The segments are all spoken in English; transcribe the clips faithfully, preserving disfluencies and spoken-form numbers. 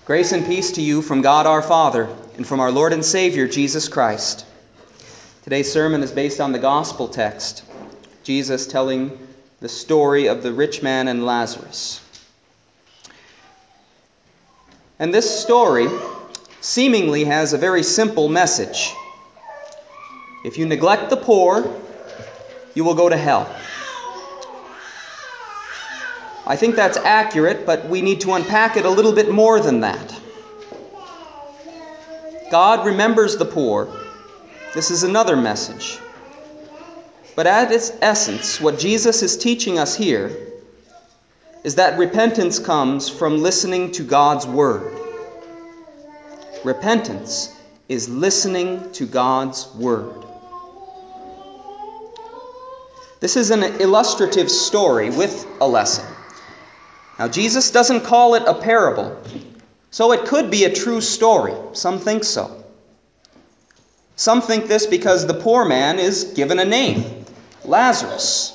Grace and peace to you from God our Father and from our Lord and Savior, Jesus Christ. Today's sermon is based on the gospel text, Jesus telling the story of the rich man and Lazarus. And this story seemingly has a very simple message. If you neglect the poor, you will go to hell. I think that's accurate, but we need to unpack it a little bit more than that. God remembers the poor. This is another message. But at its essence, what Jesus is teaching us here is that repentance comes from listening to God's Word. Repentance is listening to God's Word. This is an illustrative story with a lesson. Now, Jesus doesn't call it a parable, so it could be a true story. Some think so. Some think this because the poor man is given a name, Lazarus.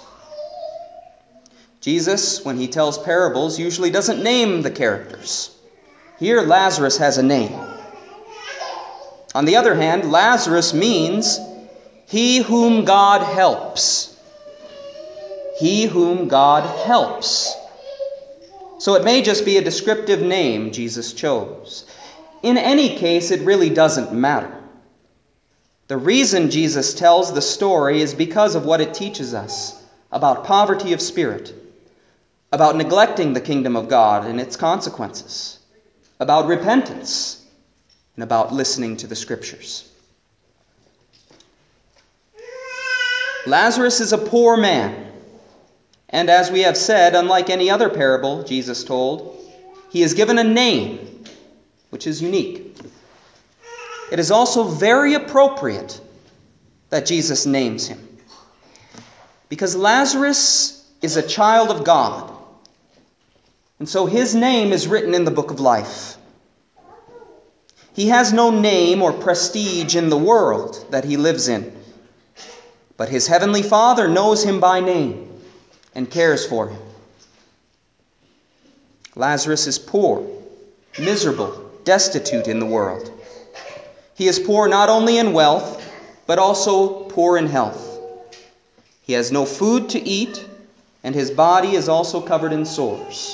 Jesus, when he tells parables, usually doesn't name the characters. Here, Lazarus has a name. On the other hand, Lazarus means he whom God helps. He whom God helps. So it may just be a descriptive name Jesus chose. In any case, it really doesn't matter. The reason Jesus tells the story is because of what it teaches us about poverty of spirit, about neglecting the kingdom of God and its consequences, about repentance, and about listening to the Scriptures. Lazarus is a poor man. And as we have said, unlike any other parable Jesus told, he is given a name, which is unique. It is also very appropriate that Jesus names him, because Lazarus is a child of God, and so his name is written in the book of life. He has no name or prestige in the world that he lives in, but his heavenly Father knows him by name and cares for him. Lazarus is poor, miserable, destitute in the world. He is poor not only in wealth, but also poor in health. He has no food to eat, and his body is also covered in sores.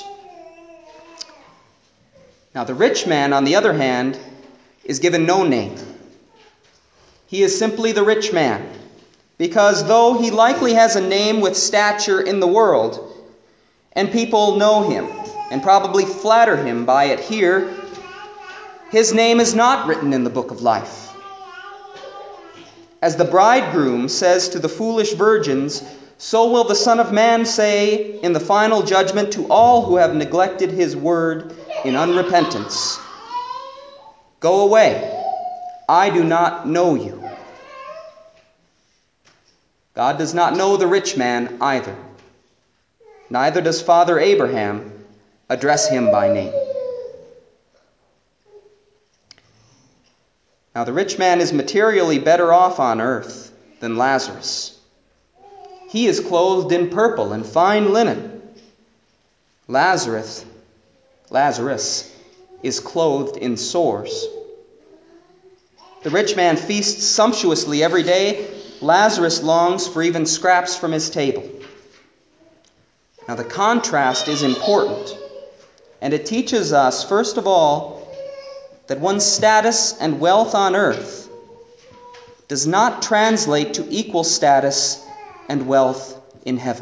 Now the rich man, on the other hand, is given no name. He is simply the rich man, because though he likely has a name with stature in the world, and people know him and probably flatter him by it here, his name is not written in the book of life. As the bridegroom says to the foolish virgins, so will the Son of Man say in the final judgment to all who have neglected his word in unrepentance, "Go away, I do not know you." God does not know the rich man either. Neither does Father Abraham address him by name. Now the rich man is materially better off on earth than Lazarus. He is clothed in purple and fine linen. Lazarus, Lazarus is clothed in sores. The rich man feasts sumptuously every day. Lazarus longs for even scraps from his table. Now the contrast is important, and it teaches us, first of all, that one's status and wealth on earth does not translate to equal status and wealth in heaven.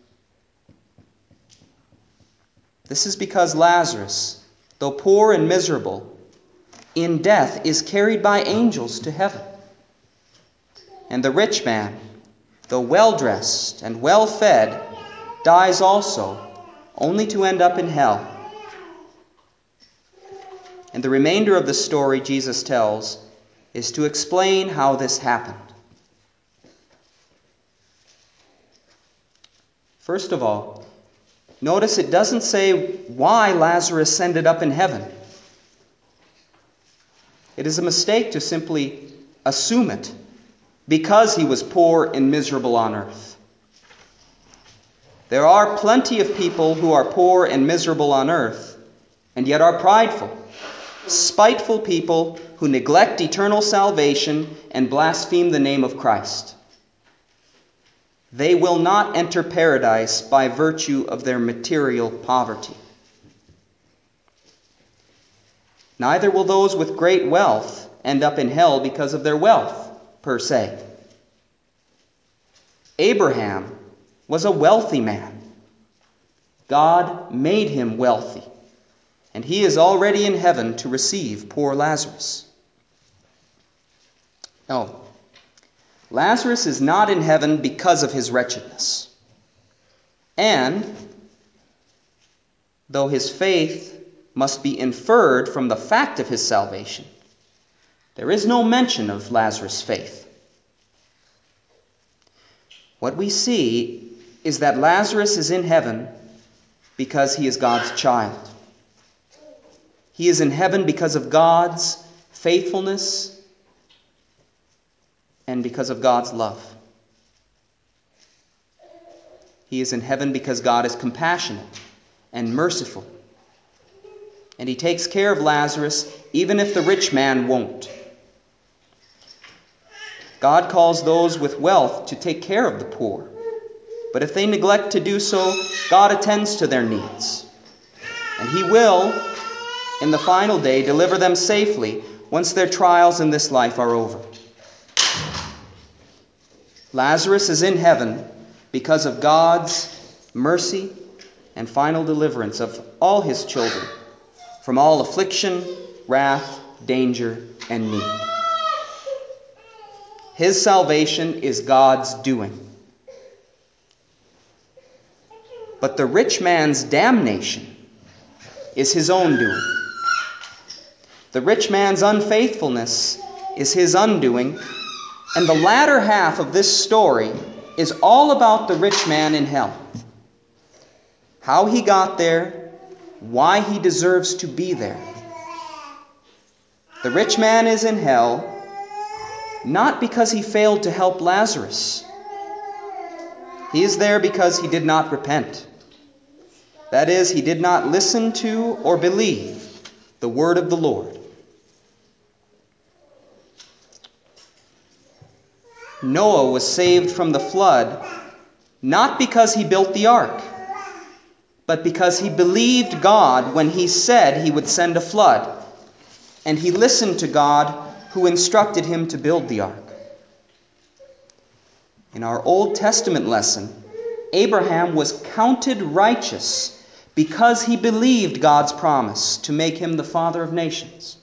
This is because Lazarus, though poor and miserable, in death is carried by angels to heaven. And the rich man, though well-dressed and well-fed, dies also, only to end up in hell. And the remainder of the story Jesus tells is to explain how this happened. First of all, notice it doesn't say why Lazarus ended up in heaven. It is a mistake to simply assume it because he was poor and miserable on earth. There are plenty of people who are poor and miserable on earth, and yet are prideful spiteful people who neglect eternal salvation and blaspheme the name of Christ. They will not enter paradise by virtue of their material poverty. Neither will those with great wealth end up in hell because of their wealth, per se. Abraham was a wealthy man. God made him wealthy, and he is already in heaven to receive poor Lazarus. No, Lazarus is not in heaven because of his wretchedness. And, though his faith must be inferred from the fact of his salvation, there is no mention of Lazarus' faith. What we see is that Lazarus is in heaven because he is God's child. He is in heaven because of God's faithfulness and because of God's love. He is in heaven because God is compassionate and merciful. And he takes care of Lazarus even if the rich man won't. God calls those with wealth to take care of the poor. But if they neglect to do so, God attends to their needs. And he will, in the final day, deliver them safely once their trials in this life are over. Lazarus is in heaven because of God's mercy and final deliverance of all his children from all affliction, wrath, danger, and need. His salvation is God's doing. But the rich man's damnation is his own doing. The rich man's unfaithfulness is his undoing, and the latter half of this story is all about the rich man in hell. How he got there, why he deserves to be there. The rich man is in hell not because he failed to help Lazarus. He is there because he did not repent. That is, he did not listen to or believe the word of the Lord. Noah was saved from the flood not because he built the ark, but because he believed God when he said he would send a flood, and he listened to God who instructed him to build the ark. In our Old Testament lesson, Abraham was counted righteous because he believed God's promise to make him the father of nations.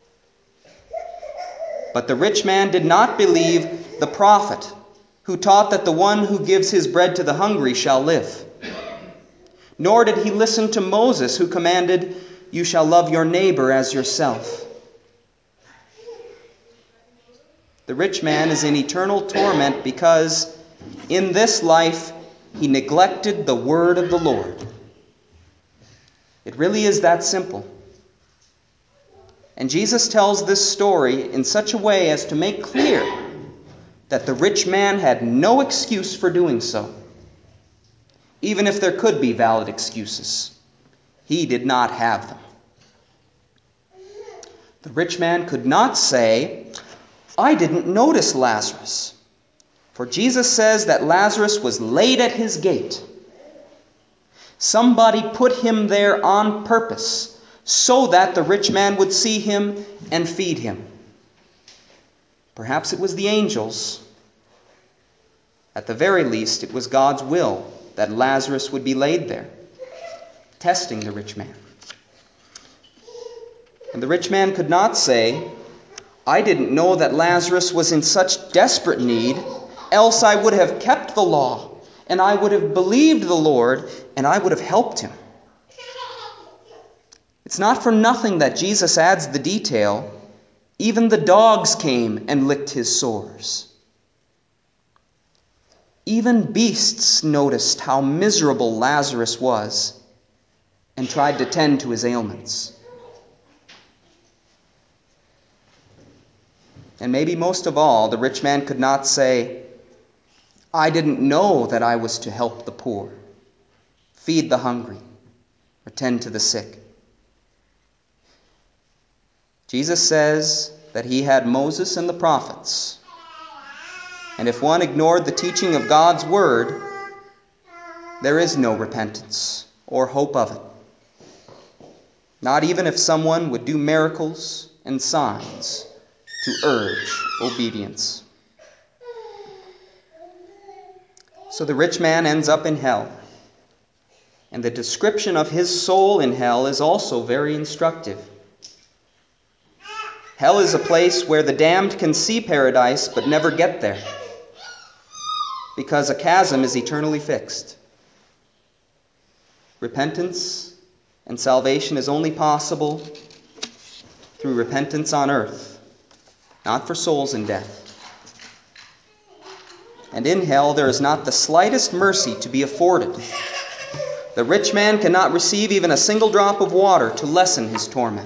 But the rich man did not believe the prophet who taught that the one who gives his bread to the hungry shall live. Nor did he listen to Moses who commanded, "You shall love your neighbor as yourself." The rich man is in eternal torment because in this life he neglected the word of the Lord. It really is that simple. And Jesus tells this story in such a way as to make clear that the rich man had no excuse for doing so. Even if there could be valid excuses, he did not have them. The rich man could not say, "I didn't notice Lazarus." For Jesus says that Lazarus was laid at his gate. Somebody put him there on purpose so that the rich man would see him and feed him. Perhaps it was the angels. At the very least, it was God's will that Lazarus would be laid there, testing the rich man. And the rich man could not say, "I didn't know that Lazarus was in such desperate need, else I would have kept the law, and I would have believed the Lord, and I would have helped him." It's not for nothing that Jesus adds the detail, "Even the dogs came and licked his sores." Even beasts noticed how miserable Lazarus was and tried to tend to his ailments. And maybe most of all, the rich man could not say, "I didn't know that I was to help the poor, feed the hungry, or tend to the sick." Jesus says that he had Moses and the prophets. And if one ignored the teaching of God's word, there is no repentance or hope of it. Not even if someone would do miracles and signs to urge obedience. So the rich man ends up in hell. And the description of his soul in hell is also very instructive. Hell is a place where the damned can see paradise but never get there, because a chasm is eternally fixed. Repentance and salvation is only possible through repentance on earth, not for souls in death. And in hell there is not the slightest mercy to be afforded. The rich man cannot receive even a single drop of water to lessen his torment.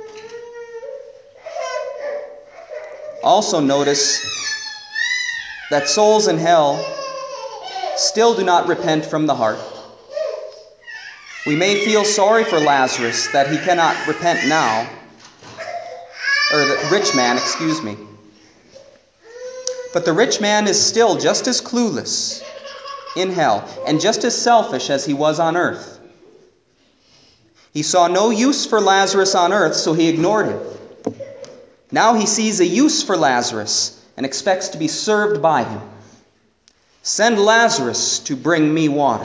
Also notice that souls in hell still do not repent from the heart. We may feel sorry for Lazarus that he cannot repent now, or the rich man, excuse me. But the rich man is still just as clueless in hell and just as selfish as he was on earth. He saw no use for Lazarus on earth, so he ignored him. Now he sees a use for Lazarus and expects to be served by him. Send Lazarus to bring me water.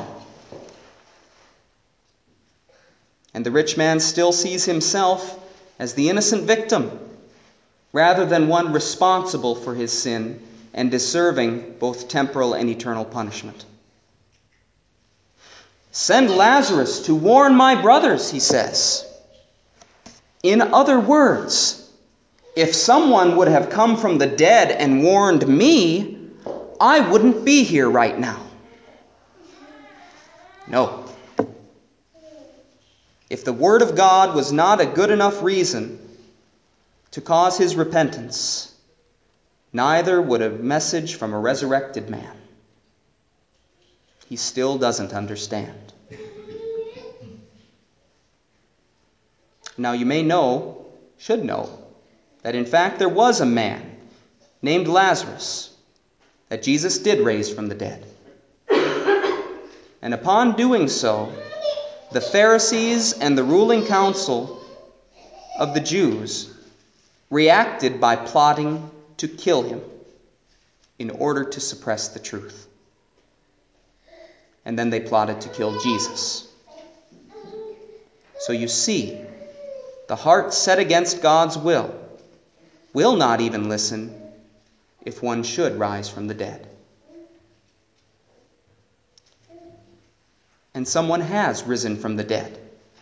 And the rich man still sees himself as the innocent victim, rather than one responsible for his sin and deserving both temporal and eternal punishment. Send Lazarus to warn my brothers, he says. In other words, if someone would have come from the dead and warned me, I wouldn't be here right now. No. If the Word of God was not a good enough reason to cause his repentance, neither would a message from a resurrected man. He still doesn't understand. Now you may know, should know, that in fact there was a man named Lazarus that Jesus did raise from the dead. And upon doing so, the Pharisees and the ruling council of the Jews reacted by plotting to kill him in order to suppress the truth. And then they plotted to kill Jesus. So you see, the heart set against God's will will not even listen if one should rise from the dead. And someone has risen from the dead.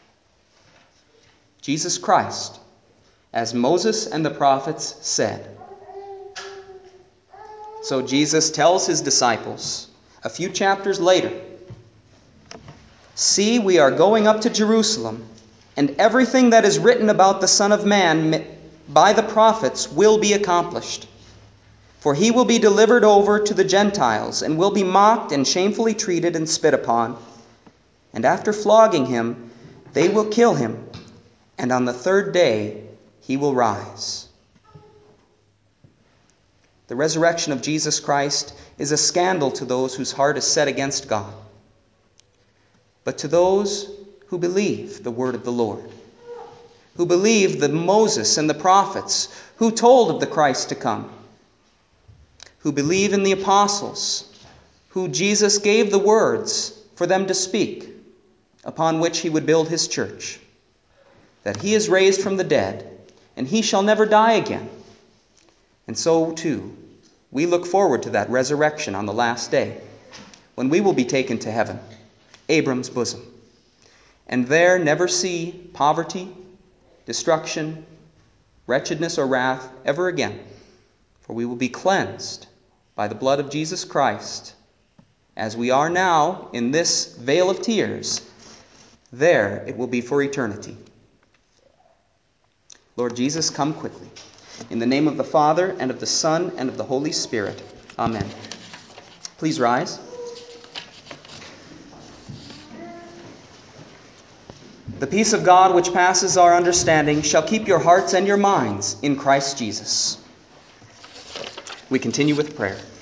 Jesus Christ, as Moses and the prophets said. So Jesus tells his disciples a few chapters later, "See, we are going up to Jerusalem, and everything that is written about the Son of Man by the prophets will be accomplished. For he will be delivered over to the Gentiles, and will be mocked and shamefully treated and spit upon. And after flogging him, they will kill him, and on the third day he will rise." The resurrection of Jesus Christ is a scandal to those whose heart is set against God. But to those who believe the word of the Lord, who believe the Moses and the prophets who told of the Christ to come, who believe in the apostles, who Jesus gave the words for them to speak, upon which he would build his church, that he is raised from the dead, and he shall never die again. And so, too, we look forward to that resurrection on the last day, when we will be taken to heaven, Abram's bosom, and there never see poverty, destruction, wretchedness, or wrath ever again, for we will be cleansed by the blood of Jesus Christ, as we are now in this vale of tears. There it will be for eternity. Lord Jesus, come quickly. In the name of the Father, and of the Son, and of the Holy Spirit. Amen. Please rise. The peace of God, which passes our understanding, shall keep your hearts and your minds in Christ Jesus. We continue with prayer.